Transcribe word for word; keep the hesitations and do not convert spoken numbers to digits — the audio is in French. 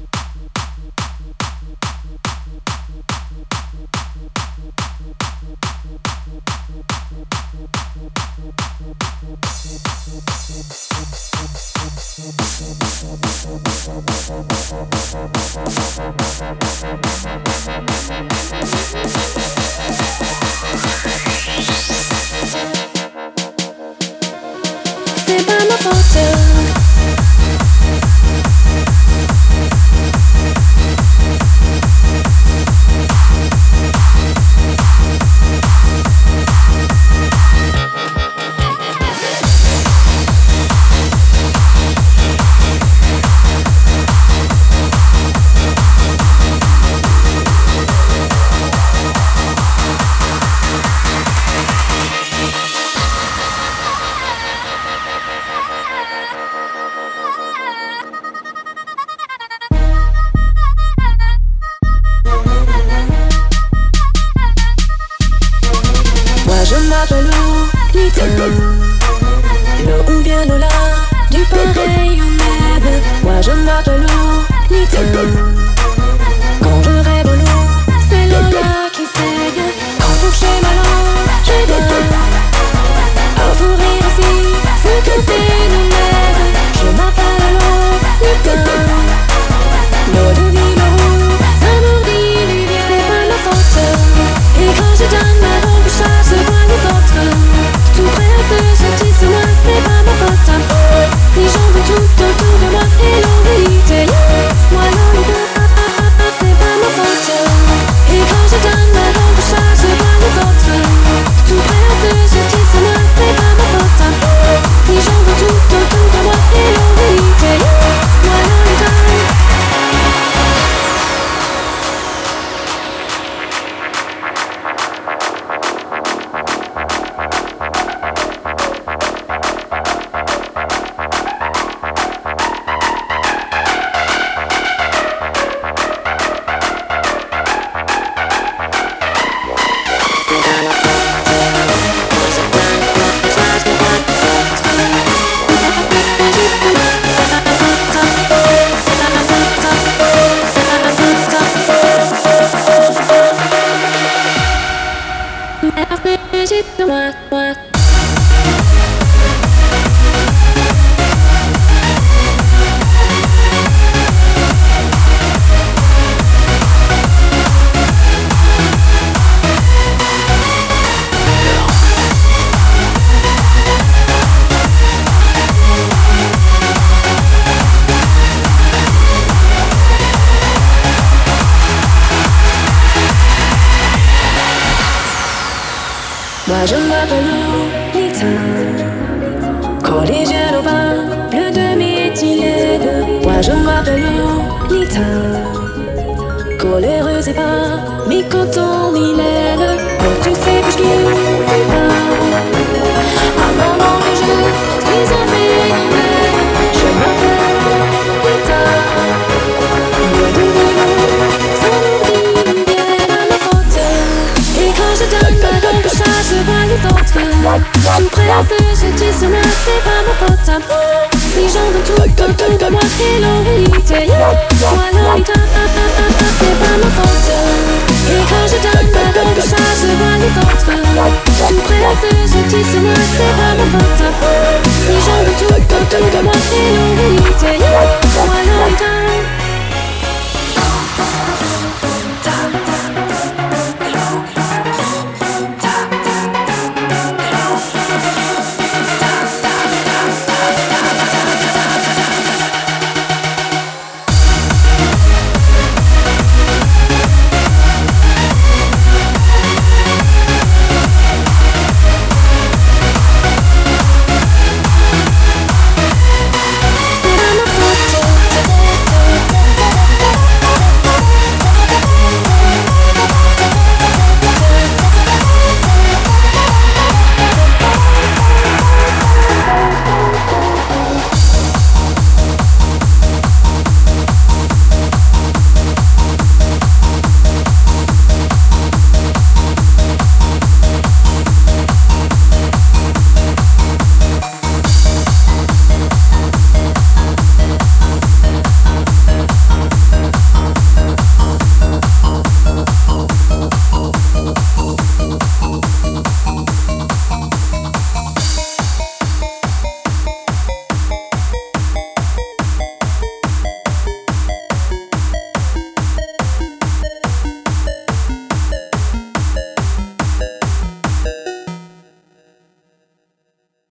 C'est pas ma faute. Je m'appelle Lolita, Lo ou bien Lola, du pareil au même. Moi je m'appelle Lolita. Quand je rêve au loup, c'est Lola qui saigne. Quand fourcher ma langue, je donne. À vous rire aussi, ce que fait nous-mêmes. Je m'appelle Lolita. L'eau de vie, l'eau, ça nous dit bien. C'est pas ma faute. Et quand je donne ma langue, je vois les autres. Tout prêt à se sentir sur moi, c'est pas ma faute. Si j'en veux tout autour de moi et l'oralité, moi Lolita, c'est pas ma faute. Et quand je donne ma langue, je vois les autres. Tout prêt à se sentir sur moi, c'est pas ma faute. Si j'en veux tout autour de moi et l'oralité, moi Lolita. Moi, moi. Moi je m'appelle Lolita. Collégienne au bain, bleu de méthylène. Moi je m'appelle Lolita. Coléreuse et pas mi-coton, mi-laine. Oh tu sais que je quitte pas. À un moment que je suis un phénomène. Je m'appelle Lolita. Le bout de l'eau, ça nous dit bien. C'est pas ma faute. Et quand je donne ma langue, je vois les autres. Tout prêt à se jeter sur moi, c'est pas ma faute. Si j'en veux tout autour de moi et l'oralité, moi Lolita, c'est pas ma faute. Et quand je donne ma langue, je vois les autres. Tout prêt à se jeter sur moi, c'est pas ma faute. Si j'en veux tout autour de moi et l'oralité.